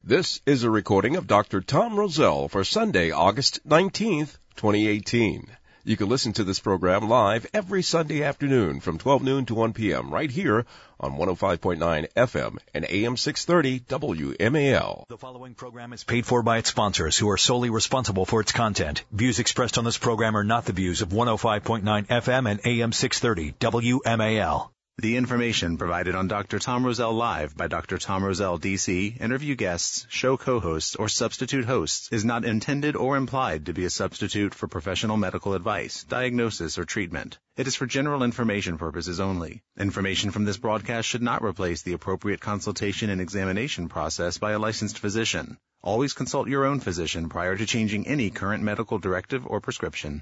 This is a recording of Dr. Tom Rosell for Sunday, August 19th, 2018. You can listen to this program live every Sunday afternoon from 12 noon to 1 p.m. right here on 105.9 FM and AM 630 WMAL. The following program is paid for by its sponsors, who are solely responsible for its content. Views expressed on this program are not the views of 105.9 FM and AM 630 WMAL. The information provided on Dr. Tom Rosell Live by Dr. Tom Rosell, D.C., interview guests, show co-hosts, or substitute hosts is not intended or implied to be a substitute for professional medical advice, diagnosis, or treatment. It is for general information purposes only. Information from this broadcast should not replace the appropriate consultation and examination process by a licensed physician. Always consult your own physician prior to changing any current medical directive or prescription.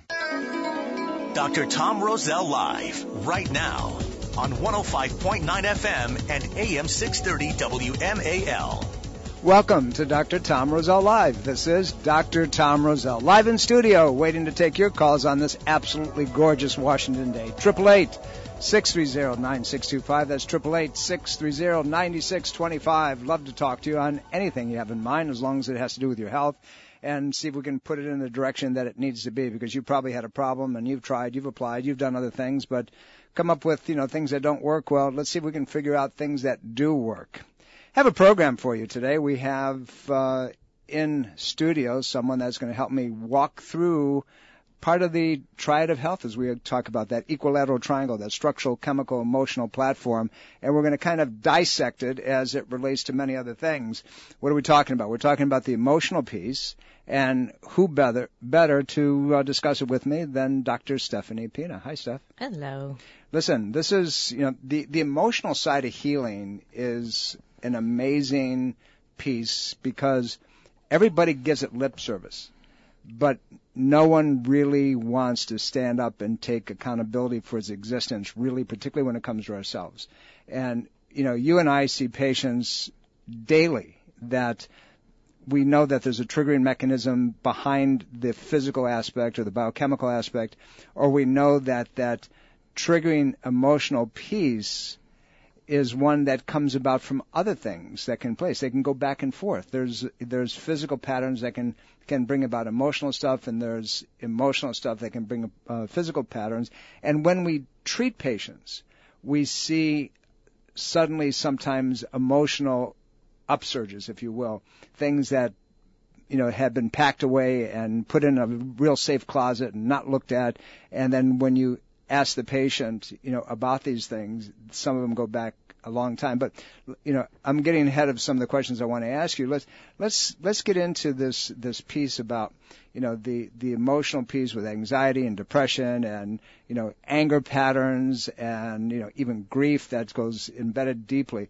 Dr. Tom Rosell Live, right now, on 105.9 FM and AM 630 WMAL. Welcome to Dr. Tom Rosell Live. This is Dr. Tom Rosell, live in studio, waiting to take your calls on this absolutely gorgeous Washington day. 888-630-9625. That's 888-630-9625. Love to talk to you on anything you have in mind, as long as it has to do with your health, and see if we can put it in the direction that it needs to be, because you probably had a problem and you've tried, you've applied, you've done other things, but come up with, things that don't work well. Let's see if we can figure out things that do work. Have a program for you today. We have in studio someone that's going to help me walk through part of the triad of health as we talk about that equilateral triangle, that structural, chemical, emotional platform, and we're going to kind of dissect it as it relates to many other things. What are we talking about? We're talking about the emotional piece, and who better to discuss it with me than Dr. Stephanie Pina. Hi, Steph. Hello. Listen, this is, the emotional side of healing is an amazing piece because everybody gives it lip service, but no one really wants to stand up and take accountability for its existence, really, particularly when it comes to ourselves. And, you and I see patients daily that we know that there's a triggering mechanism behind the physical aspect or the biochemical aspect, or we know that that triggering emotional piece is one that comes about from other things that can place. They can go back and forth. There's physical patterns that can bring about emotional stuff, and there's emotional stuff that can bring physical patterns. And when we treat patients, we see suddenly sometimes emotional upsurges, if you will, things that had been packed away and put in a real safe closet and not looked at, and then when you ask the patient about these things, some of them go back a long time. But I'm getting ahead of some of the questions I want to ask you. Let's get into this piece about the emotional piece with anxiety and depression and anger patterns and even grief that goes embedded deeply.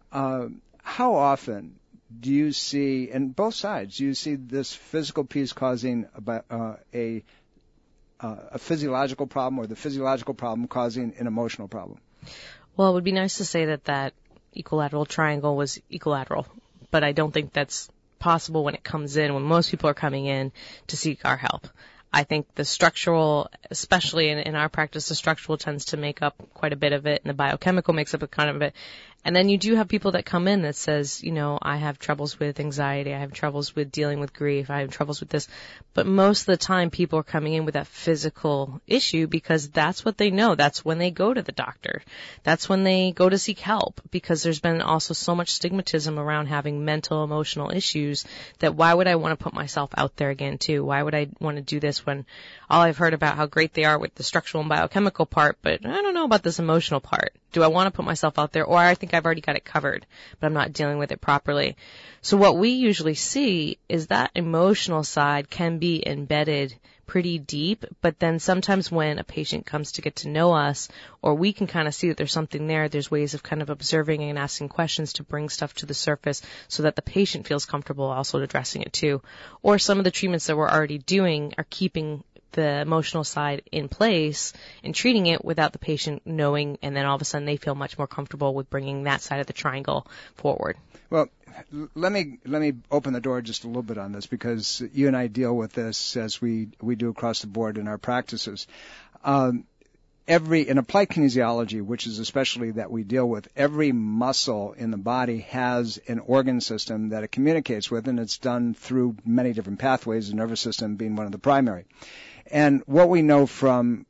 How often do you see, in both sides, do you see this physical piece causing a physiological problem, or the physiological problem causing an emotional problem? Well, it would be nice to say that equilateral triangle was equilateral, but I don't think that's possible when it comes in, when most people are coming in to seek our help. I think the structural, especially in our practice, the structural tends to make up quite a bit of it, and the biochemical makes up a kind of it. And then you do have people that come in that says, I have troubles with anxiety, I have troubles with dealing with grief, I have troubles with this. But most of the time people are coming in with that physical issue because that's what they know. That's when they go to the doctor. That's when they go to seek help, because there's been also so much stigmatism around having mental, emotional issues that why would I want to put myself out there again too? Why would I want to do this when all I've heard about how great they are with the structural and biochemical part, but I don't know about this emotional part. Do I want to put myself out there? Or I think I've already got it covered, but I'm not dealing with it properly. So what we usually see is that emotional side can be embedded pretty deep, but then sometimes when a patient comes to get to know us, or we can kind of see that there's something there's ways of kind of observing and asking questions to bring stuff to the surface so that the patient feels comfortable also addressing it too. Or some of the treatments that we're already doing are keeping the emotional side in place and treating it without the patient knowing, and then all of a sudden they feel much more comfortable with bringing that side of the triangle forward. Well, let me open the door just a little bit on this, because you and I deal with this as we do across the board in our practices. in applied kinesiology, which is especially that we deal with, every muscle in the body has an organ system that it communicates with, and it's done through many different pathways, the nervous system being one of the primary. And what we know from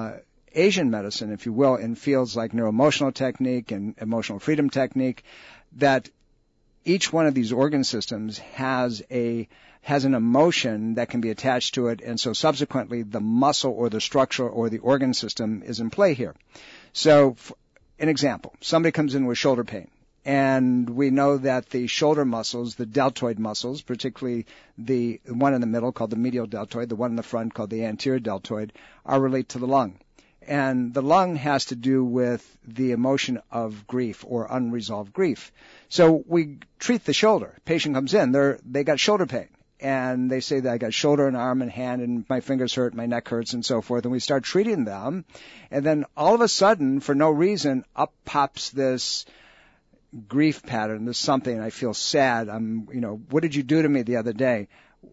Asian medicine, if you will, in fields like neuroemotional technique and emotional freedom technique, that each one of these organ systems has an emotion that can be attached to it, and so subsequently the muscle or the structure or the organ system is in play here. So, an example, somebody comes in with shoulder pain, and we know that the shoulder muscles, the deltoid muscles, particularly the one in the middle called the medial deltoid, the one in the front called the anterior deltoid, are related to the lung. And the lung has to do with the emotion of grief or unresolved grief. So we treat the shoulder. Patient comes in, they got shoulder pain. And they say that I got shoulder and arm and hand and my fingers hurt, my neck hurts and so forth. And we start treating them. And then all of a sudden, for no reason, up pops this grief pattern, this something. I feel sad. What did you do to me the other day?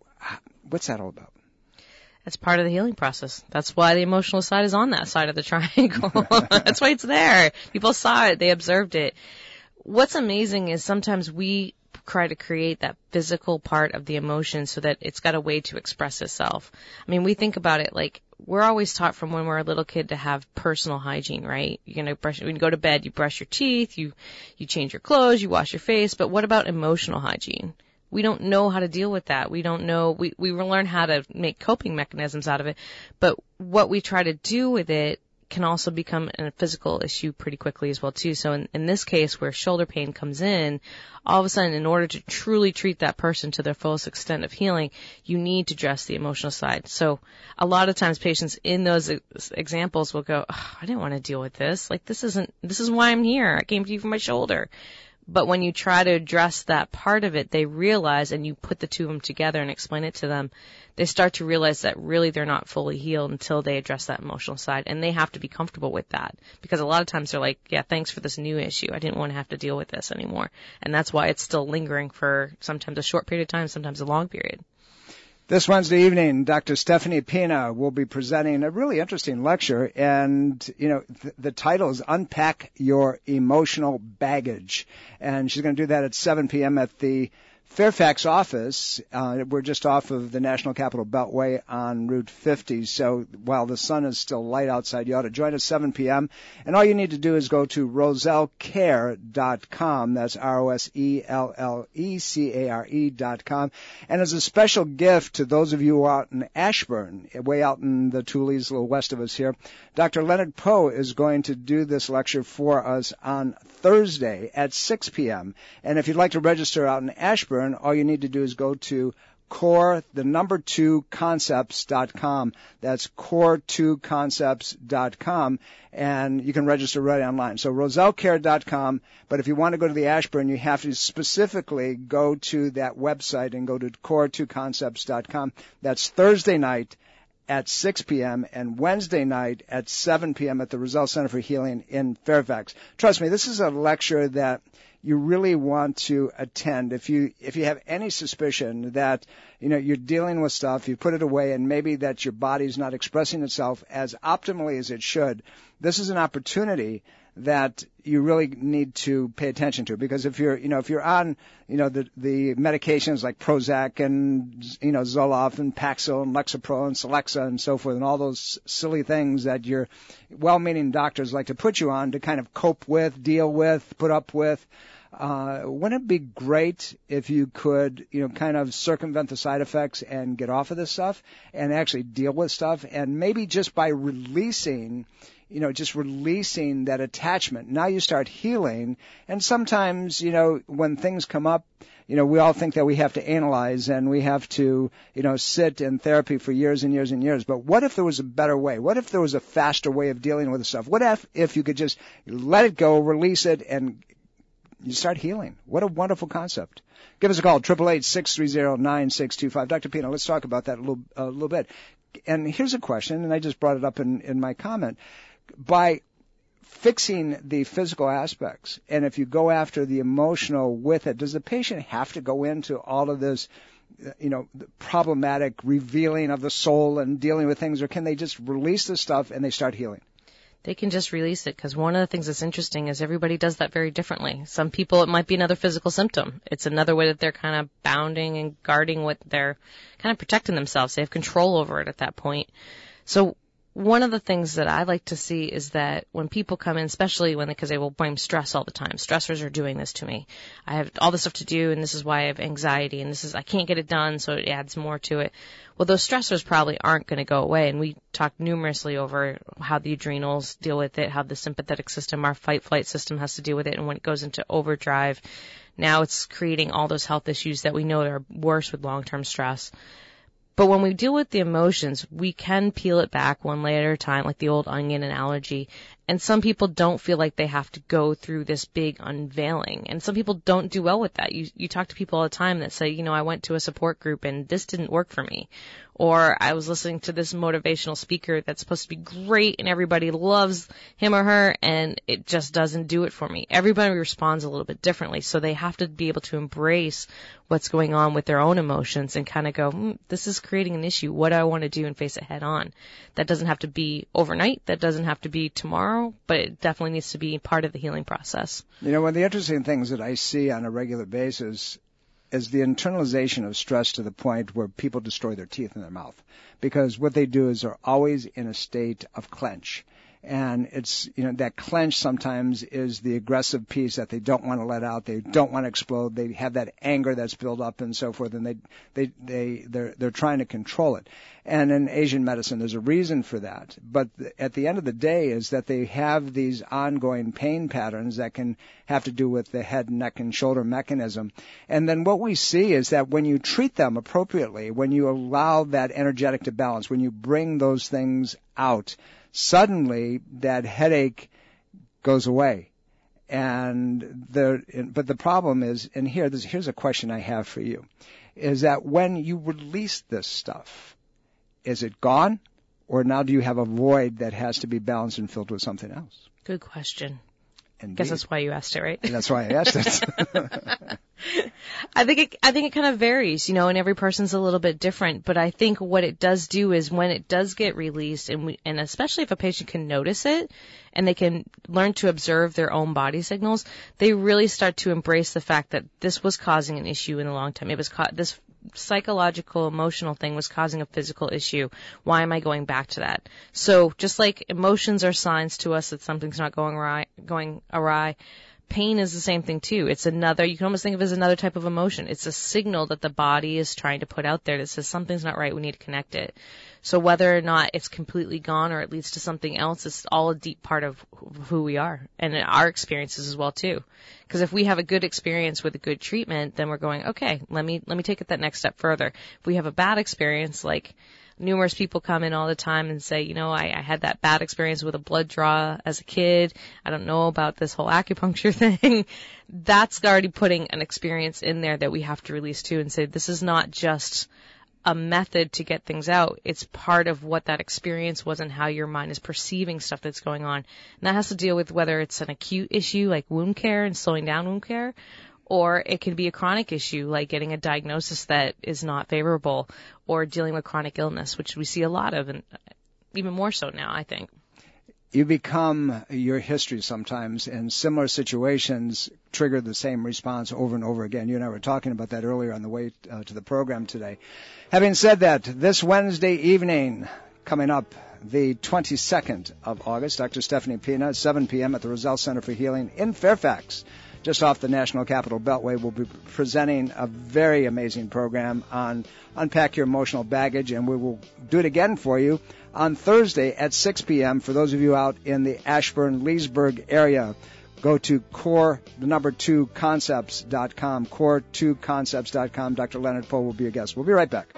What's that all about? That's part of the healing process. That's why the emotional side is on that side of the triangle. That's why it's there. People saw it. They observed it. What's amazing is sometimes we try to create that physical part of the emotion so that it's got a way to express itself. I mean, we think about it like we're always taught from when we're a little kid to have personal hygiene, right? You're going to when you go to bed, you brush your teeth, you change your clothes, you wash your face. But what about emotional hygiene? We don't know how to deal with that. We don't know. We learn how to make coping mechanisms out of it. But what we try to do with it can also become a physical issue pretty quickly as well, too. So in this case where shoulder pain comes in, all of a sudden, in order to truly treat that person to their fullest extent of healing, you need to address the emotional side. So a lot of times patients in those examples will go, I didn't want to deal with this. Like, this is why I'm here. I came to you for my shoulder. But when you try to address that part of it, they realize, and you put the two of them together and explain it to them, they start to realize that really they're not fully healed until they address that emotional side. And they have to be comfortable with that. Because a lot of times they're like, yeah, thanks for this new issue. I didn't want to have to deal with this anymore. And that's why it's still lingering for sometimes a short period of time, sometimes a long period. This Wednesday evening, Dr. Stephanie Pina will be presenting a really interesting lecture, and, the title is Unpack Your Emotional Baggage. And she's going to do that at 7 p.m. at the Fairfax office. We're just off of the National Capital Beltway on Route 50, so while the sun is still light outside, you ought to join us 7 p.m. And all you need to do is go to RosellCare.com. That's ROSELLECARE.com. And as a special gift to those of you who are out in Ashburn, way out in the Tules, a little west of us here, Dr. Leonard Poe is going to do this lecture for us on Thursday at 6 p.m. And if you'd like to register out in Ashburn, all you need to do is go to core2concepts.com. That's core2concepts.com, and you can register right online. So RosellCare.com, but if you want to go to the Ashburn, you have to specifically go to that website and go to core2concepts.com. That's Thursday night at 6 p.m. and Wednesday night at 7 p.m. at the Rosell Center for Healing in Fairfax. Trust me, this is a lecture that you really want to attend. If you have any suspicion that, you're dealing with stuff, you put it away, and maybe that your body's not expressing itself as optimally as it should, this is an opportunity that you really need to pay attention to. Because if you're on, the medications like Prozac and, Zoloft and Paxil and Lexapro and Celexa and so forth and all those silly things that your well-meaning doctors like to put you on to kind of cope with, deal with, put up with, wouldn't it be great if you could, kind of circumvent the side effects and get off of this stuff and actually deal with stuff, and maybe just by releasing that attachment, now you start healing. And sometimes, when things come up, we all think that we have to analyze and we have to, sit in therapy for years and years and years. But what if there was a better way? What if there was a faster way of dealing with the stuff? What if you could just let it go, release it, and you start healing? What a wonderful concept. Give us a call, 888-630-9625. Dr. Pina, let's talk about that a little bit. And here's a question, and I just brought it up in my comment. By fixing the physical aspects, and if you go after the emotional with it, does the patient have to go into all of this, problematic revealing of the soul and dealing with things, or can they just release the stuff and they start healing? they can just release it, because one of the things that's interesting is everybody does that very differently. Some people, it might be another physical symptom. It's another way that they're kind of bounding and guarding what they're kind of protecting themselves. They have control over it at that point. So one of the things that I like to see is that when people come in, especially because they will blame stress all the time. Stressors are doing this to me. I have all this stuff to do, and this is why I have anxiety, and I can't get it done, so it adds more to it. Well, those stressors probably aren't going to go away, and we talked numerously over how the adrenals deal with it, how the sympathetic system, our fight-flight system, has to deal with it, and when it goes into overdrive, now it's creating all those health issues that we know are worse with long-term stress. But when we deal with the emotions, we can peel it back one layer at a time, like the old onion analogy. And some people don't feel like they have to go through this big unveiling. And some people don't do well with that. You talk to people all the time that say, I went to a support group and this didn't work for me. Or I was listening to this motivational speaker that's supposed to be great and everybody loves him or her, and it just doesn't do it for me. Everybody responds a little bit differently, so they have to be able to embrace what's going on with their own emotions and kind of go, this is creating an issue. What do I want to do, and face it head on? That doesn't have to be overnight. That doesn't have to be tomorrow, but it definitely needs to be part of the healing process. One of the interesting things that I see on a regular basis is the internalization of stress to the point where people destroy their teeth in their mouth, because what they do is they're always in a state of clench. And it's, that clench sometimes is the aggressive piece that they don't want to let out. They don't want to explode. They have that anger that's built up and so forth, and they're trying to control it. And in Asian medicine, there's a reason for that. But at the end of the day is that they have these ongoing pain patterns that can have to do with the head, neck, and shoulder mechanism. And then what we see is that when you treat them appropriately, when you allow that energetic to balance, when you bring those things out, suddenly that headache goes away. But the problem is, and here's a question I have for you, is that when you release this stuff, is it gone, or now do you have a void that has to be balanced and filled with something else? Good question. Indeed. Guess that's why you asked it, right? And that's why I asked it. I think it kind of varies, and every person's a little bit different. But I think what it does do is when it does get released, and especially if a patient can notice it and they can learn to observe their own body signals, they really start to embrace the fact that this was causing an issue in the long term. It was this psychological, emotional thing was causing a physical issue. Why am I going back to that? So just like emotions are signs to us that something's not going awry, pain is the same thing too. It's you can almost think of it as another type of emotion. It's a signal that the body is trying to put out there that says something's not right, we need to connect it. So whether or not it's completely gone or it leads to something else, it's all a deep part of who we are and our experiences as well too. Because if we have a good experience with a good treatment, then we're going, okay, let me take it that next step further. If we have a bad experience, like numerous people come in all the time and say, I had that bad experience with a blood draw as a kid. I don't know about this whole acupuncture thing. That's already putting an experience in there that we have to release too and say, this is not just a method to get things out. It's part of what that experience was and how your mind is perceiving stuff that's going on. And that has to deal with whether it's an acute issue like wound care and slowing down wound care, or it can be a chronic issue like getting a diagnosis that is not favorable, or dealing with chronic illness, which we see a lot of, and even more so now, I think. You become your history sometimes, and similar situations trigger the same response over and over again. You and I were talking about that earlier on the way to the program today. Having said that, this Wednesday evening, coming up, the 22nd of August, Dr. Stephanie Pina, at 7 p.m. at the Roselle Center for Healing in Fairfax, just off the National Capital Beltway, will be presenting a very amazing program on Unpack Your Emotional Baggage, and we will do it again for you on Thursday at 6 p.m. For those of you out in the Ashburn-Leesburg area, go to core2concepts.com, core2concepts.com. Dr. Leonard Poe will be your guest. We'll be right back.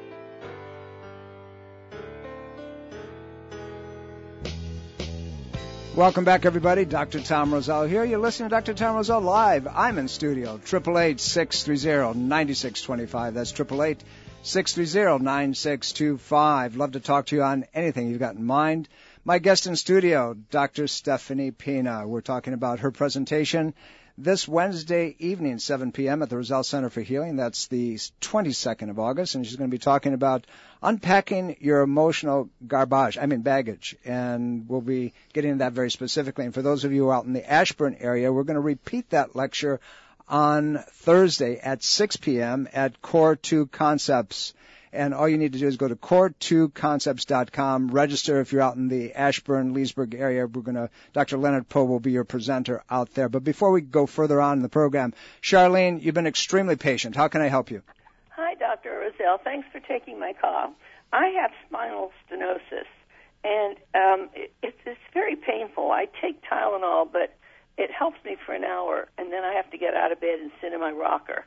Welcome back, everybody. Dr. Tom Rosell here. You're listening to Dr. Tom Rosell Live. I'm in studio. 888-630-9625. That's 888-630-9625. Love to talk to you on anything you've got in mind. My guest in studio, Dr. Stephanie Pina. We're talking about her presentation this Wednesday evening, 7 p.m. at the Roselle Center for Healing. That's the 22nd of August, and she's going to be talking about unpacking your emotional baggage, and we'll be getting into that very specifically. And for those of you out in the Ashburn area, we're going to repeat that lecture on Thursday at 6 p.m. at Core 2 Concepts. And all you need to do is go to core2concepts.com, register if you're out in the Ashburn, Leesburg area. Dr. Leonard Poe will be your presenter out there. But before we go further on in the program, Charlene, you've been extremely patient. How can I help you? Hi, Dr. Roselle. Thanks for taking my call. I have spinal stenosis, and it's very painful. I take Tylenol, but it helps me for an hour, and then I have to get out of bed and sit in my rocker,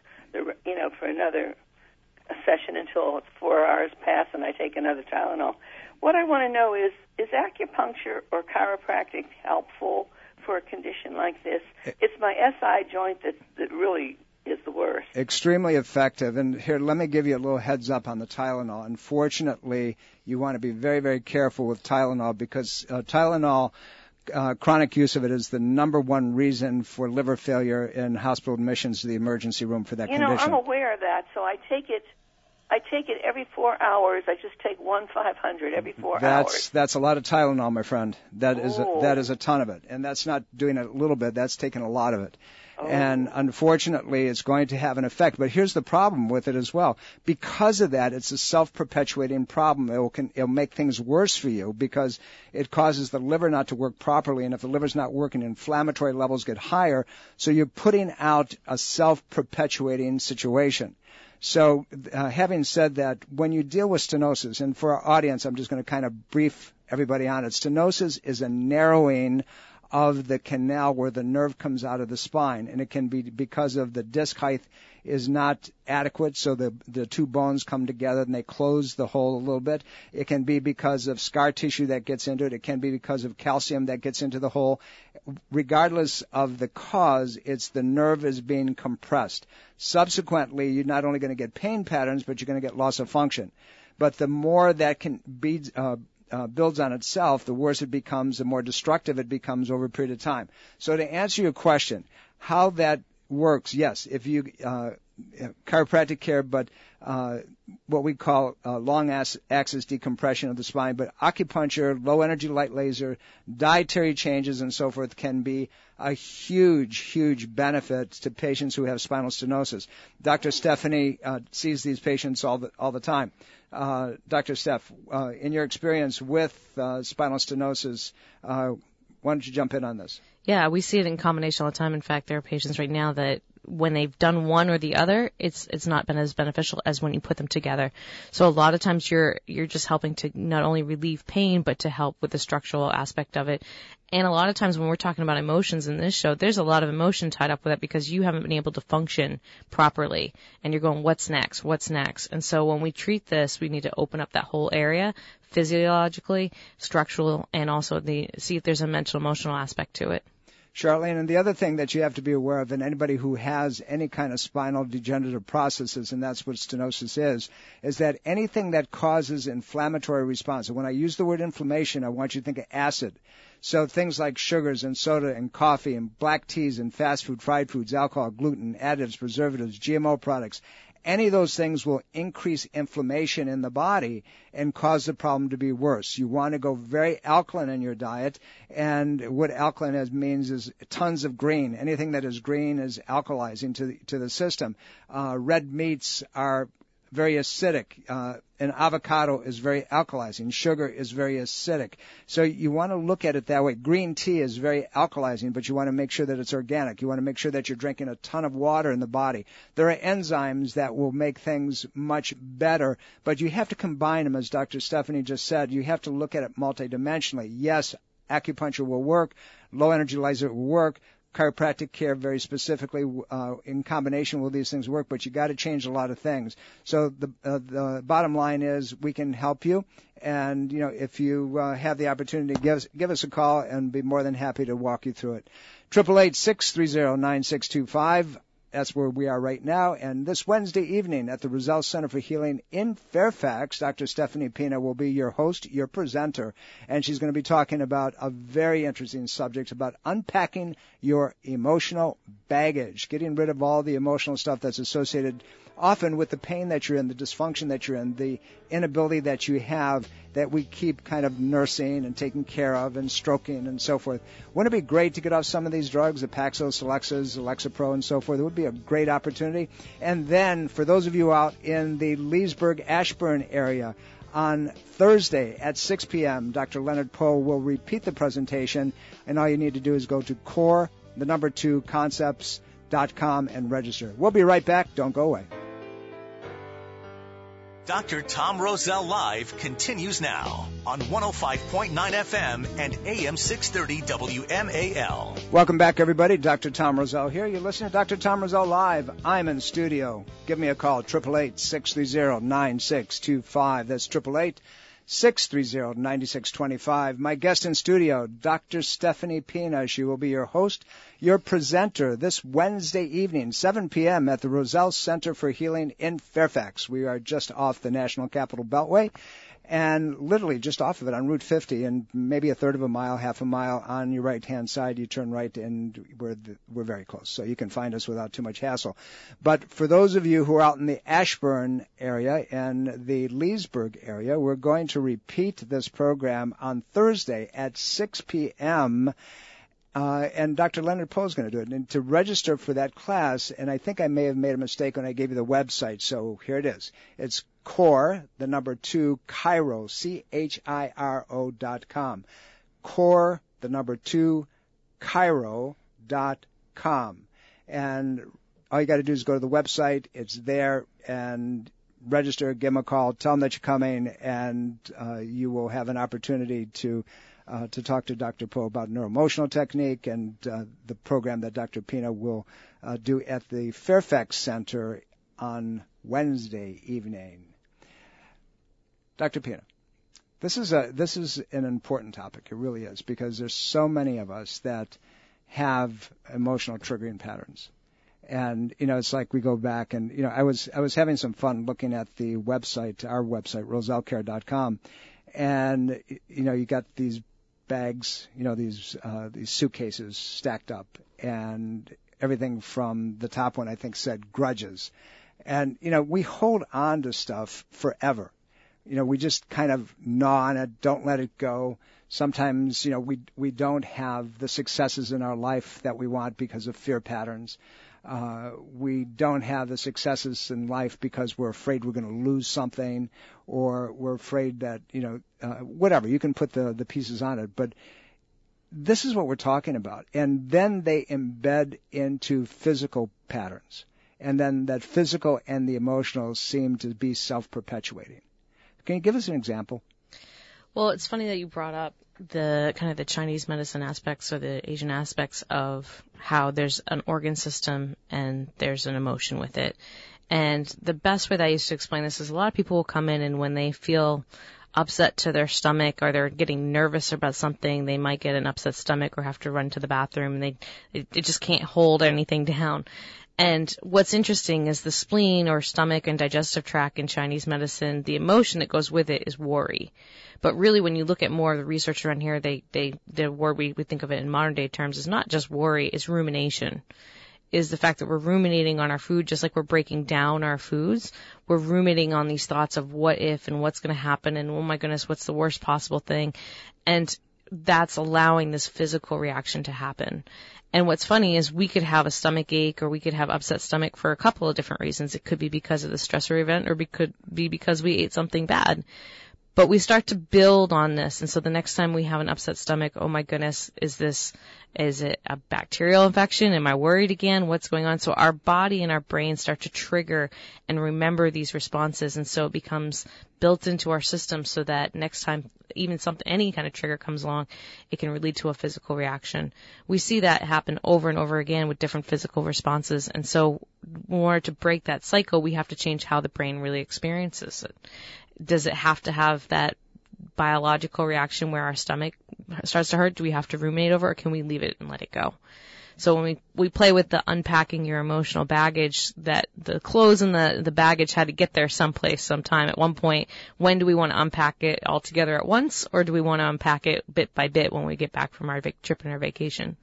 for another session until 4 hours pass and I take another Tylenol. What I want to know is acupuncture or chiropractic helpful for a condition like this? It's my SI joint that really is the worst. Extremely effective. And here, let me give you a little heads up on the Tylenol. Unfortunately, you want to be very, very careful with Tylenol because Tylenol, chronic use of it is the number one reason for liver failure in hospital admissions to the emergency room for that condition. I'm aware of that, so I take it every 4 hours. I just take 1/500 every 4 hours. That's a lot of Tylenol, my friend. That is a ton of it. And that's not doing it a little bit, that's taking a lot of it. Oh. And unfortunately, it's going to have an effect. But here's the problem with it as well. Because of that, it's a self-perpetuating problem. It'll make things worse for you because it causes the liver not to work properly. And if the liver's not working, inflammatory levels get higher. So you're putting out a self-perpetuating situation. So having said that, when you deal with stenosis, and for our audience, I'm just going to kind of brief everybody on it. Stenosis is a narrowing of the canal where the nerve comes out of the spine, and it can be because of the disc height is not adequate, so the two bones come together and they close the hole a little bit. It can be because of scar tissue that gets into it. It can be because of calcium that gets into the hole. Regardless of the cause, it's the nerve is being compressed. Subsequently, you're not only going to get pain patterns, but you're going to get loss of function. But the more that can be builds on itself, the worse it becomes, the more destructive it becomes over a period of time. So to answer your question, how that works, yes, if you chiropractic care, but what we call long axis decompression of the spine, but acupuncture, low energy light laser, dietary changes and so forth can be a huge, huge benefit to patients who have spinal stenosis. Dr. Stephanie sees these patients all the time. Dr. Steph, in your experience with spinal stenosis, why don't you jump in on this? Yeah, we see it in combination all the time. In fact, there are patients right now that when they've done one or the other, it's not been as beneficial as when you put them together. So a lot of times you're just helping to not only relieve pain, but to help with the structural aspect of it. And a lot of times when we're talking about emotions in this show, there's a lot of emotion tied up with it because you haven't been able to function properly. And you're going, what's next? What's next? And so when we treat this, we need to open up that whole area, physiologically, structural, and also see if there's a mental, emotional aspect to it. Charlene, and the other thing that you have to be aware of, and anybody who has any kind of spinal degenerative processes, and that's what stenosis is that anything that causes inflammatory response, and when I use the word inflammation, I want you to think of acid. So things like sugars and soda and coffee and black teas and fast food, fried foods, alcohol, gluten, additives, preservatives, GMO products, any of those things will increase inflammation in the body and cause the problem to be worse. You want to go very alkaline in your diet, and what alkaline means is tons of green. Anything that is green is alkalizing to the system. Red meats are very acidic. An avocado is very alkalizing. Sugar is very acidic. So you want to look at it that way. Green tea is very alkalizing, but you want to make sure that it's organic. You want to make sure that you're drinking a ton of water in the body. There are enzymes that will make things much better, but you have to combine them, as Dr. Stephanie just said. You have to look at it multidimensionally. Yes, acupuncture will work. Low energy laser will work. Chiropractic care very specifically in combination will these things work, but you got to change a lot of things. So the bottom line is we can help you, and if you have the opportunity, give us a call and be more than happy to walk you through it. 888-630-9625. That's where we are right now. And this Wednesday evening at the Roselle Center for Healing in Fairfax, Dr. Stephanie Pina will be your host, your presenter, and she's going to be talking about a very interesting subject about unpacking your emotional baggage, getting rid of all the emotional stuff that's associated often with the pain that you're in, the dysfunction that you're in, the inability that you have that we keep kind of nursing and taking care of and stroking and so forth. Wouldn't it be great to get off some of these drugs, the Paxos, Alexas, Lexapro, and so forth? It would be a great opportunity. And then for those of you out in the Leesburg-Ashburn area, on Thursday at 6 p.m., Dr. Leonard Poe will repeat the presentation, and all you need to do is go to core2concepts.com and register. We'll be right back. Don't go away. Dr. Tom Roselle Live continues now on 105.9 FM and AM 630 WMAL. Welcome back, everybody. Dr. Tom Roselle here. You're listening to Dr. Tom Roselle Live. I'm in studio. Give me a call, 888-630-9625. That's 888-630-9625. My guest in studio, Dr. Stephanie Pina. She will be your host, your presenter this Wednesday evening, 7 p.m. at the Roselle Center for Healing in Fairfax. We are just off the National Capital Beltway and literally just off of it on Route 50, and maybe a third of a mile, half a mile on your right-hand side. You turn right and we're very close, so you can find us without too much hassle. But for those of you who are out in the Ashburn area and the Leesburg area, we're going to repeat this program on Thursday at 6 p.m., and Dr. Leonard Poe is going to do it. And to register for that class, and I think I may have made a mistake when I gave you the website, so here it is. It's core, the number 2, Chiro, CHIRO.com. Core, the number 2, Chiro.com. And all you got to do is go to the website. It's there, and register, give them a call, tell them that you're coming, and you will have an opportunity to talk to Dr. Poe about neuroemotional technique and the program that Dr. Pina will do at the Fairfax Center on Wednesday evening. Dr. Pina, this is an important topic. It really is, because there's so many of us that have emotional triggering patterns. And, it's like we go back and, I was having some fun looking at the website, our website, rosellecare.com. And, you got these bags, these suitcases stacked up, and everything from the top one, I think, said grudges. And, we hold on to stuff forever. We just kind of gnaw on it, don't let it go. Sometimes, we don't have the successes in our life that we want because of fear patterns. We don't have the successes in life because we're afraid we're going to lose something, or we're afraid that, whatever. You can put the pieces on it. But this is what we're talking about. And then they embed into physical patterns. And then that physical and the emotional seem to be self-perpetuating. Can you give us an example? Well, it's funny that you brought up the kind of the Chinese medicine aspects or the Asian aspects of how there's an organ system and there's an emotion with it. And the best way that I used to explain this is a lot of people will come in, and when they feel upset to their stomach or they're getting nervous about something, they might get an upset stomach or have to run to the bathroom, and they just can't hold anything down. And what's interesting is the spleen or stomach and digestive tract in Chinese medicine, the emotion that goes with it is worry. But really, when you look at more of the research around here, the worry, we think of it in modern day terms, is not just worry, it's rumination. Is the fact that we're ruminating on our food, just like we're breaking down our foods. We're ruminating on these thoughts of what if and what's going to happen and, oh my goodness, what's the worst possible thing. And that's allowing this physical reaction to happen. And what's funny is we could have a stomach ache or we could have upset stomach for a couple of different reasons. It could be because of the stressor event, or it could be because we ate something bad. But we start to build on this. And so the next time we have an upset stomach, oh my goodness, is it a bacterial infection? Am I worried again? What's going on? So our body and our brain start to trigger and remember these responses. And so it becomes built into our system so that next time even any kind of trigger comes along, it can lead to a physical reaction. We see that happen over and over again with different physical responses. And so in order to break that cycle, we have to change how the brain really experiences it. Does it have to have that biological reaction where our stomach starts to hurt? Do we have to ruminate over it, or can we leave it and let it go? So when we play with the unpacking your emotional baggage, that the clothes and the baggage had to get there someplace, sometime at one point. When do we want to unpack it all together at once, or do we want to unpack it bit by bit when we get back from our trip and our vacation?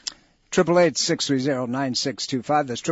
888-630-9625. That's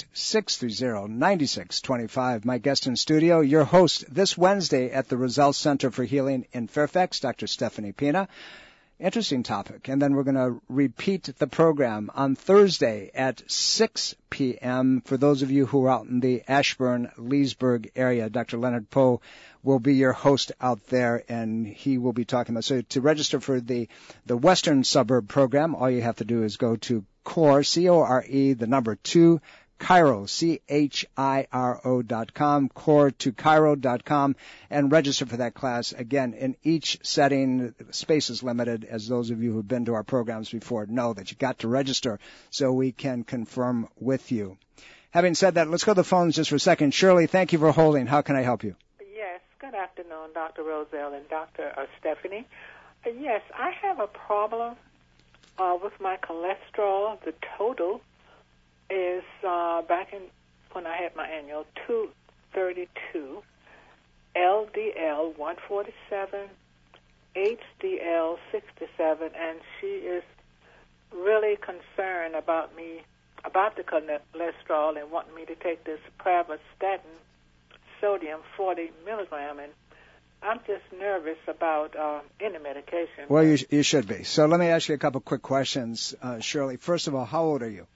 888-630-9625. My guest in studio, your host this Wednesday at the Roselle Center for Healing in Fairfax, Dr. Stephanie Pina. Interesting topic. And then we're going to repeat the program on Thursday at 6 p.m. For those of you who are out in the Ashburn-Leesburg area, Dr. Leonard Poe will be your host out there, and he will be talking about. So to register for the Western Suburb program, all you have to do is go to CORE, C-O-R-E, the number 2, Chiro, CHIRO.com, core2chiro.com, and register for that class. Again, in each setting, space is limited, as those of you who have been to our programs before know that you got to register so we can confirm with you. Having said that, let's go to the phones just for a second. Shirley, thank you for holding. How can I help you? Yes, good afternoon, Dr. Roselle and Dr. Stephanie. Yes, I have a problem with my cholesterol. The total is back in when I had my annual 232, LDL 147, HDL 67, and she is really concerned about the cholesterol and wanting me to take this pravastatin sodium 40 milligram, and I'm just nervous about any medication. Well, you should be. So let me ask you a couple quick questions, Shirley. First of all, how old are you?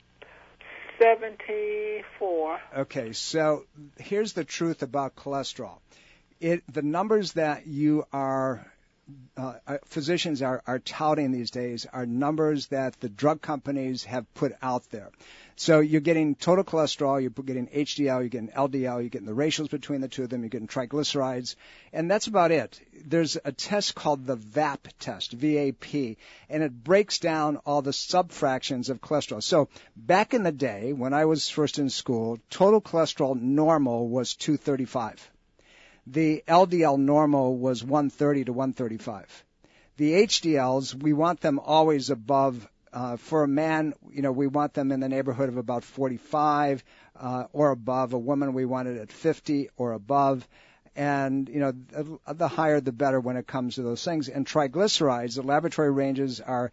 74. Okay, so here's the truth about cholesterol. The numbers that you are physicians are touting these days are numbers that the drug companies have put out there. So you're getting total cholesterol, you're getting HDL, you're getting LDL, you're getting the ratios between the two of them, you're getting triglycerides, and that's about it. There's a test called the VAP test, V-A-P, and it breaks down all the subfractions of cholesterol. So back in the day, when I was first in school, total cholesterol normal was 235. The LDL normal was 130 to 135. The HDLs, we want them always above. For a man, we want them in the neighborhood of about 45 or above. A woman, we want it at 50 or above. And, the higher the better when it comes to those things. And triglycerides, the laboratory ranges are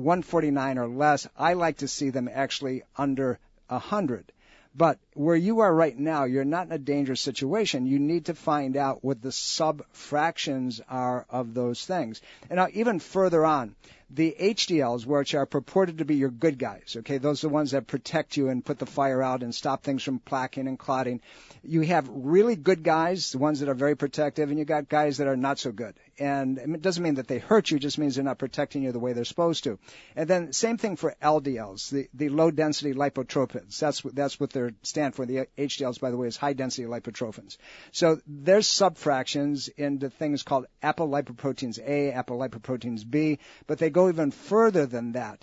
149 or less. I like to see them actually under 100. But where you are right now, you're not in a dangerous situation. You need to find out what the sub-fractions are of those things. And now even further on, the HDLs, which are purported to be your good guys, okay, those are the ones that protect you and put the fire out and stop things from plaquing and clotting. You have really good guys, the ones that are very protective, and you got guys that are not so good. And it doesn't mean that they hurt you, it just means they're not protecting you the way they're supposed to. And then same thing for LDLs, the low-density lipotrophins. That's what they stand for. The HDLs, by the way, is high-density lipotrophins. So there's subfractions into things called apolipoproteins A, apolipoproteins B, but they go even further than that.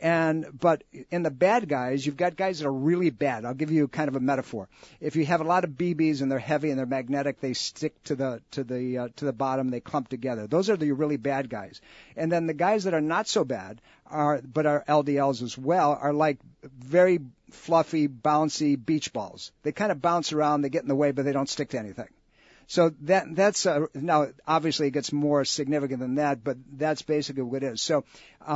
But in the bad guys, you've got guys that are really bad. I'll give you kind of a metaphor. If you have a lot of BBs and they're heavy and they're magnetic, they stick to the bottom. They clump together. Those are the really bad guys. And then the guys that are not so bad but are LDLs as well are like very fluffy, bouncy beach balls. They kind of bounce around. They get in the way, but they don't stick to anything. So that's now obviously it gets more significant than that, but that's basically what it is. So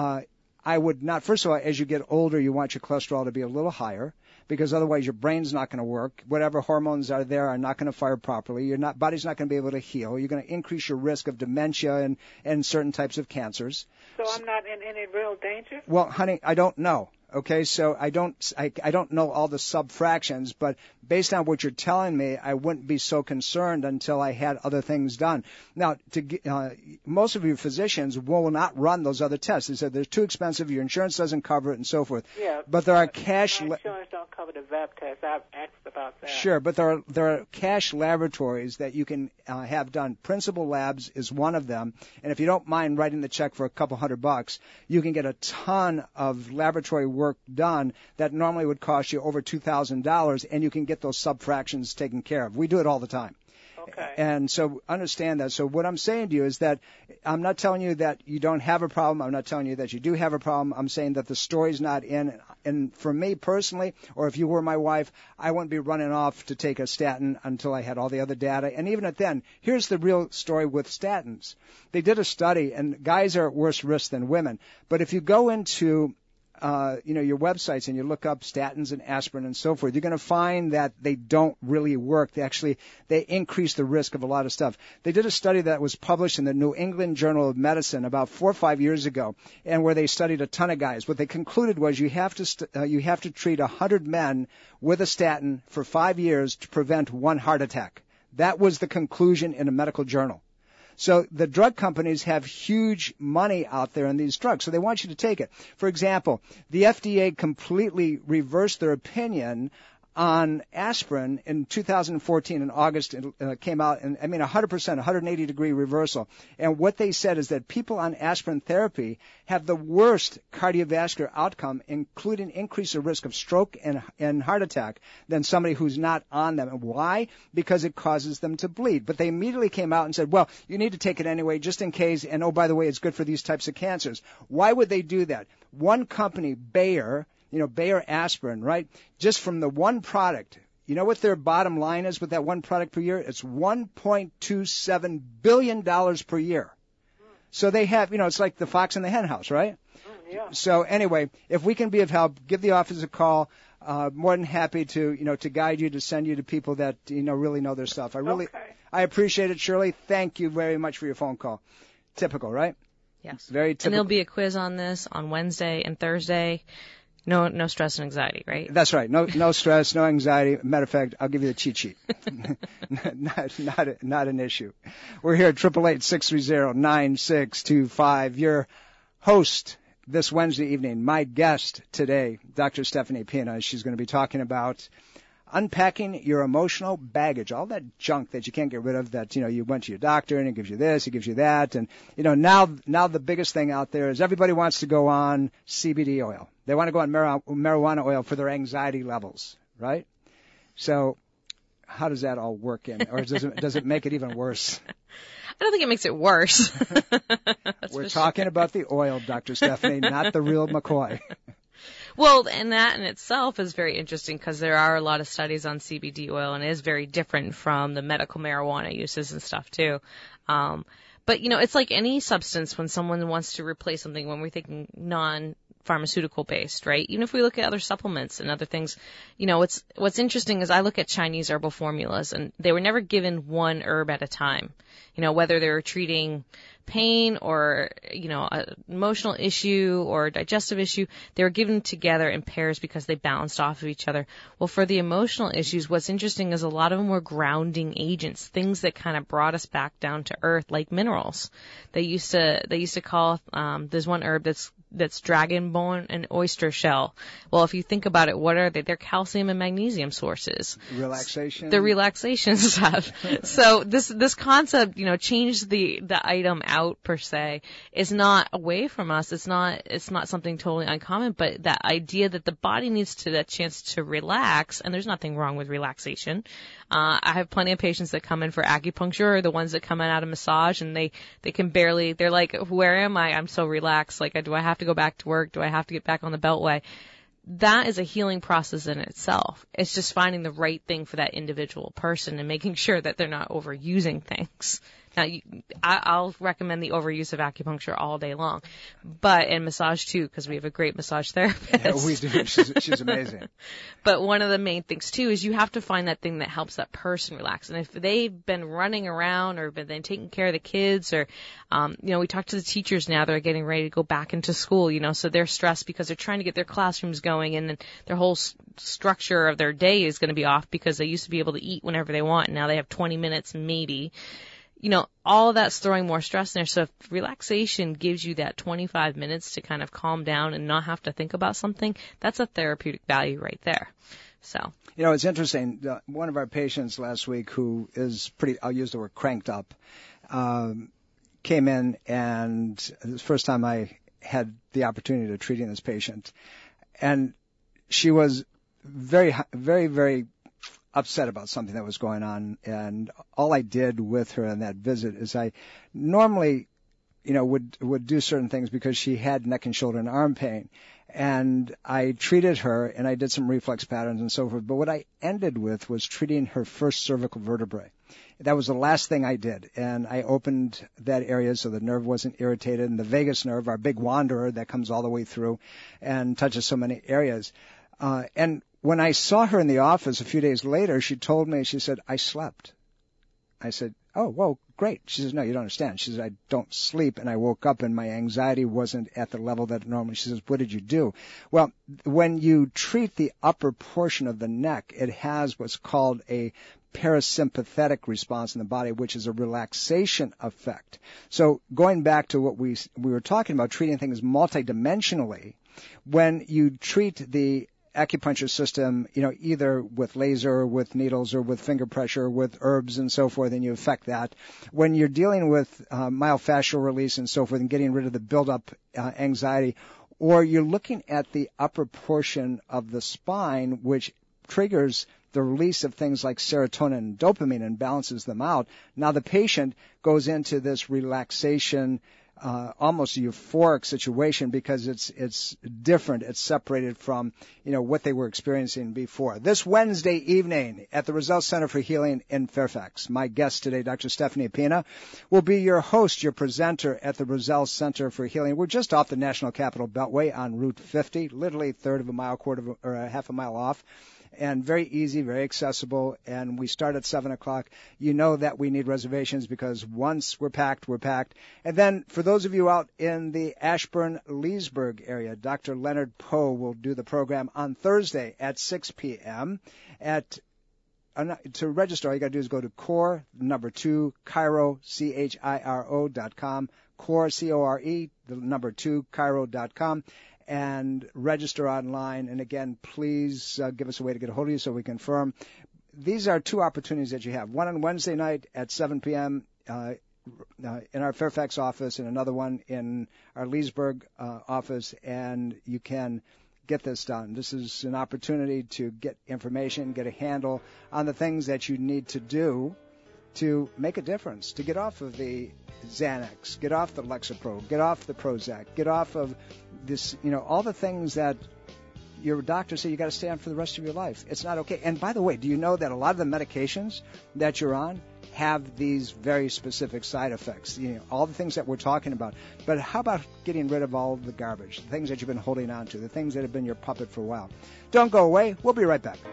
I would not, first of all, as you get older, you want your cholesterol to be a little higher because otherwise your brain's not going to work. Whatever hormones are there are not going to fire properly. Your body's not going to be able to heal. You're going to increase your risk of dementia and certain types of cancers. So I'm not in any real danger? Well, honey, I don't know. Okay, so I don't know all the subfractions, but based on what you're telling me, I wouldn't be so concerned until I had other things done. Now, most of your physicians will not run those other tests. They said they're too expensive, your insurance doesn't cover it, and so forth. Yeah, but there are cash. My insurance don't cover the VAP test. I've asked about that. Sure, but there are cash laboratories that you can have done. Principal Labs is one of them, and if you don't mind writing the check for a couple $100, you can get a ton of laboratory work done that normally would cost you over $2,000, and you can get those subfractions taken care of. We do it all the time. Okay. And so understand that. So what I'm saying to you is that I'm not telling you that you don't have a problem. I'm not telling you that you do have a problem. I'm saying that the story's not in. And for me personally, or if you were my wife, I wouldn't be running off to take a statin until I had all the other data. And even at then, here's the real story with statins. They did a study, and guys are at worse risk than women. But if you go into your websites and you look up statins and aspirin and so forth, you're going to find that they don't really work. They increase the risk of a lot of stuff. They did a study that was published in the New England Journal of Medicine about 4 or 5 years ago, and where they studied a ton of guys. What they concluded was you have to treat 100 men with a statin for 5 years to prevent one heart attack. That was the conclusion in a medical journal. So the drug companies have huge money out there in these drugs, so they want you to take it. For example, the FDA completely reversed their opinion on aspirin in 2014 in August. It came out, and 100%, 180-degree reversal. And what they said is that people on aspirin therapy have the worst cardiovascular outcome, including increase the risk of stroke and heart attack, than somebody who's not on them. And why? Because it causes them to bleed. But they immediately came out and said, well, you need to take it anyway, just in case, and oh, by the way, it's good for these types of cancers. Why would they do that? One company, Bayer aspirin, right? Just from the one product, you know what their bottom line is with that one product per year? It's $1.27 billion per year. So they have, it's like the fox in the hen house, right? Yeah. So anyway, if we can be of help, give the office a call. More than happy to guide you, to send you to people that, really know their stuff. I appreciate it, Shirley. Thank you very much for your phone call. Typical, right? Yes. Very typical. And there'll be a quiz on this on Wednesday and Thursday. No stress and anxiety, right? That's right. No stress, no anxiety. Matter of fact, I'll give you the cheat sheet. not an issue. We're here at 888-630-9625. Your host this Wednesday evening, my guest today, Dr. Stephanie Pina. She's going to be talking about unpacking your emotional baggage, all that junk that you can't get rid of, that, you went to your doctor and he gives you this, he gives you that. And, now the biggest thing out there is everybody wants to go on CBD oil. They want to go on marijuana oil for their anxiety levels, right? So how does that all work in? Or does it make it even worse? I don't think it makes it worse. We're talking about the oil, Dr. Stephanie, not the real McCoy. Well, and that in itself is very interesting because there are a lot of studies on CBD oil, and it is very different from the medical marijuana uses and stuff too. But, it's like any substance when someone wants to replace something, when we're thinking non-pharmaceutical based, right? Even if we look at other supplements and other things, what's interesting is I look at Chinese herbal formulas, and they were never given one herb at a time. Whether they were treating pain or, an emotional issue or digestive issue, they were given together in pairs because they bounced off of each other. Well, for the emotional issues, what's interesting is a lot of them were grounding agents, things that kind of brought us back down to earth, like minerals. They used to call, there's one herb that's dragon bone and oyster shell. Well, if you think about it, what are they? They're calcium and magnesium sources. Relaxation. The relaxation stuff. So this concept, change the item out per se is not away from us. It's not something totally uncommon, but that idea that the body needs that chance to relax, and there's nothing wrong with relaxation. I have plenty of patients that come in for acupuncture, or the ones that come in out of massage, and they can barely, they're like, where am I? I'm so relaxed. Like, do I have to go back to work? Do I have to get back on the beltway? That is a healing process in itself. It's just finding the right thing for that individual person and making sure that they're not overusing things. Now, I'll recommend the overuse of acupuncture all day long, and massage too, because we have a great massage therapist. Yeah, we do. She's amazing. But one of the main things too is you have to find that thing that helps that person relax. And if they've been running around or been taking care of the kids, or, we talk to the teachers now, they're getting ready to go back into school, so they're stressed because they're trying to get their classrooms going, and then their whole structure of their day is going to be off because they used to be able to eat whenever they want, and now they have 20 minutes maybe. All of that's throwing more stress in there. So if relaxation gives you that 25 minutes to kind of calm down and not have to think about something, that's a therapeutic value right there. So. It's interesting. One of our patients last week, who is I'll use the word cranked up, came in, and it was the first time I had the opportunity to treating this patient. And she was very, very, very upset about something that was going on, and all I did with her on that visit is I normally, would do certain things because she had neck and shoulder and arm pain. And I treated her, and I did some reflex patterns and so forth. But what I ended with was treating her first cervical vertebrae. That was the last thing I did. And I opened that area so the nerve wasn't irritated. And the vagus nerve, our big wanderer that comes all the way through and touches so many areas. And when I saw her in the office a few days later, she told me, she said, I slept. I said, oh, well, great. She says, no, you don't understand. She says, I don't sleep, and I woke up, and my anxiety wasn't at the level that normally. She says, what did you do? Well, when you treat the upper portion of the neck, it has what's called a parasympathetic response in the body, which is a relaxation effect. So going back to what we were talking about, treating things multidimensionally, when you treat the acupuncture system, either with laser, with needles, or with finger pressure, with herbs and so forth, and you affect that. When you're dealing with myofascial release and so forth and getting rid of the buildup anxiety, or you're looking at the upper portion of the spine, which triggers the release of things like serotonin and dopamine and balances them out, now the patient goes into this relaxation, almost a euphoric situation because it's different. It's separated from, what they were experiencing before. This Wednesday evening at the Roselle Center for Healing in Fairfax, my guest today, Dr. Stephanie Pina, will be your host, your presenter at the Roselle Center for Healing. We're just off the National Capital Beltway on Route 50, literally a third of a mile, or a half a mile off. And very easy, very accessible, and we start at 7 o'clock. You know that we need reservations because once we're packed, we're packed. And then for those of you out in the Ashburn-Leesburg area, Dr. Leonard Poe will do the program on Thursday at 6 p.m. To register, all you got to do is go to core, number 2, Chiro, CHIRO.com, core, CORE, the number 2, Chiro.com. And register online. And again, please give us a way to get a hold of you so we confirm. These are two opportunities that you have. One on Wednesday night at 7 p.m. In our Fairfax office, and another one in our Leesburg office. And you can get this done. This is an opportunity to get information, get a handle on the things that you need to do to make a difference, to get off of the Xanax, get off the Lexapro, get off the Prozac, get off of this, all the things that your doctor said you got to stay on for the rest of your life. It's not okay. And by the way, do you know that a lot of the medications that you're on have these very specific side effects? All the things that we're talking about. But how about getting rid of all of the garbage, the things that you've been holding on to, the things that have been your puppet for a while? Don't go away. We'll be right back.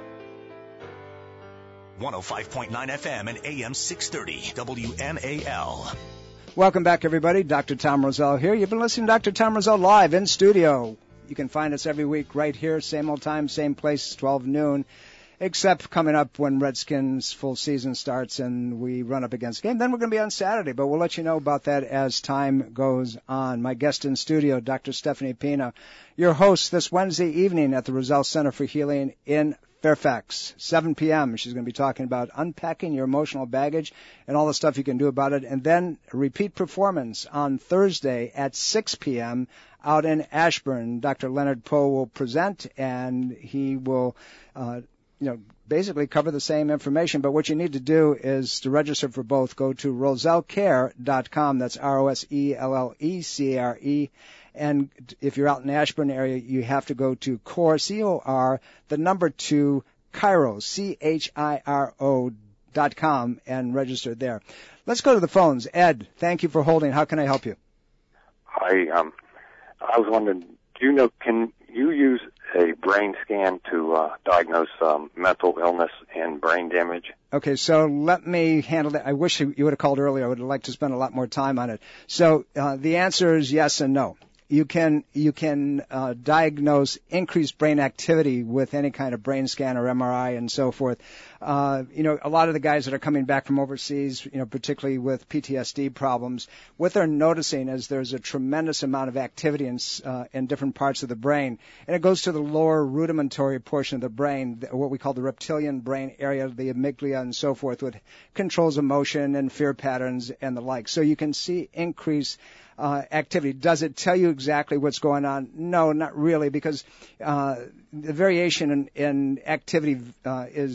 105.9 FM and AM 630 WMAL. Welcome back, everybody. Dr. Tom Rosell here. You've been listening to Dr. Tom Rosell live in studio. You can find us every week right here, same old time, same place, 12 noon, except coming up when Redskins full season starts and we run up against the game. Then we're going to be on Saturday, but we'll let you know about that as time goes on. My guest in studio, Dr. Stephanie Pina, your host this Wednesday evening at the Roselle Center for Healing in Fairfax, 7 p.m. She's going to be talking about unpacking your emotional baggage and all the stuff you can do about it. And then a repeat performance on Thursday at 6 p.m. out in Ashburn. Dr. Leonard Poe will present, and he will, basically cover the same information. But what you need to do is to register for both. Go to rosellecare.com. That's ROSELLECARE. And if you're out in the Ashburn area, you have to go to core, COR, the number 2, Chiro, CHIRO.com, and register there. Let's go to the phones. Ed, thank you for holding. How can I help you? I was wondering, can you use a brain scan to diagnose mental illness and brain damage? Okay, so let me handle that. I wish you would have called earlier. I would have liked to spend a lot more time on it. So the answer is yes and no. You can diagnose increased brain activity with any kind of brain scan or MRI and so forth. A lot of the guys that are coming back from overseas, particularly with PTSD problems, what they're noticing is there's a tremendous amount of activity in different parts of the brain, and it goes to the lower rudimentary portion of the brain, what we call the reptilian brain area, the amygdala and so forth, which controls emotion and fear patterns and the like. So you can see increased activity. Does it tell you exactly what's going on? No, not really, because the variation in activity is different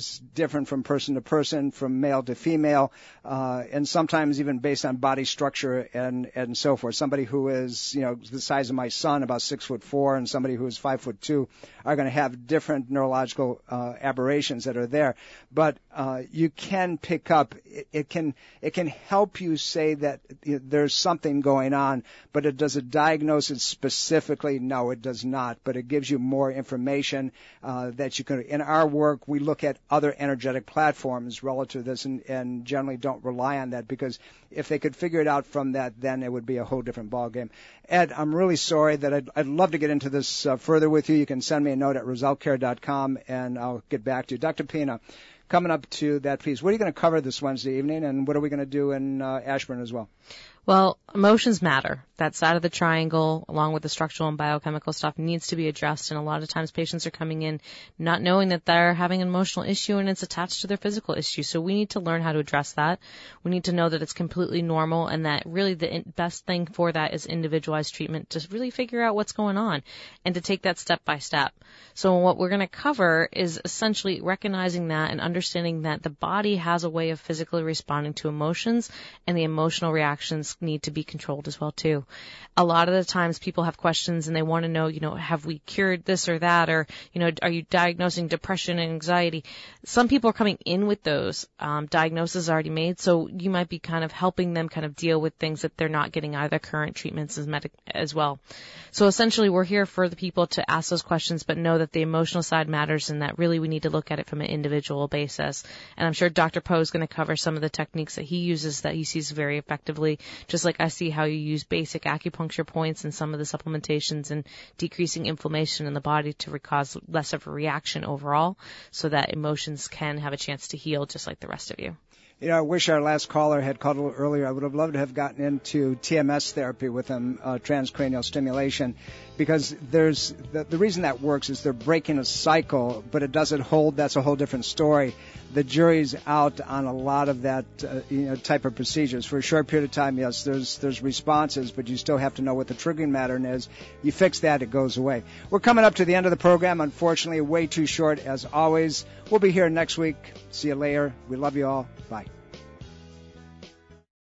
different from person to person, from male to female, and sometimes even based on body structure and so forth. Somebody who is, the size of my son, about 6'4", and somebody who is 5'2", are going to have different neurological aberrations that are there. But you can pick up. It can help you say that there's something going on, but does it diagnose it specifically? No, it does not. But it gives you more information that you can. In our work, we look at other energetic platforms relative to this, and generally don't rely on that, because if they could figure it out from that, then it would be a whole different ballgame. Ed, I'm really sorry that I'd love to get into this further with you. You can send me a note at rosellecare.com, and I'll get back to you. Dr. Pina, coming up to that piece, what are you going to cover this Wednesday evening, and what are we going to do in Ashburn as well? Well, emotions matter. That side of the triangle, along with the structural and biochemical stuff, needs to be addressed. And a lot of times patients are coming in not knowing that they're having an emotional issue and it's attached to their physical issue. So we need to learn how to address that. We need to know that it's completely normal, and that really the best thing for that is individualized treatment to really figure out what's going on and to take that step by step. So what we're going to cover is essentially recognizing that and understanding that the body has a way of physically responding to emotions, and the emotional reactions need to be controlled as well too. A lot of the times people have questions and they want to know, have we cured this or that, or, are you diagnosing depression and anxiety? Some people are coming in with those diagnoses already made, so you might be kind of helping them kind of deal with things that they're not getting out of their current treatments as well. So essentially we're here for the people to ask those questions, but know that the emotional side matters, and that really we need to look at it from an individual basis. And I'm sure Dr. Poe is going to cover some of the techniques that he uses that he sees very effectively, just like I see how you use basic acupuncture points and some of the supplementations and decreasing inflammation in the body to cause less of a reaction overall, so that emotions can have a chance to heal just like the rest of you. I wish our last caller had called a little earlier. I would have loved to have gotten into TMS therapy with him, transcranial stimulation, because there's the reason that works is they're breaking a cycle, but it doesn't hold. That's a whole different story. The jury's out on a lot of that type of procedures. For a short period of time, yes, there's responses, but you still have to know what the triggering pattern is. You fix that, it goes away. We're coming up to the end of the program, unfortunately, way too short as always. We'll be here next week. See you later. We love you all. Bye.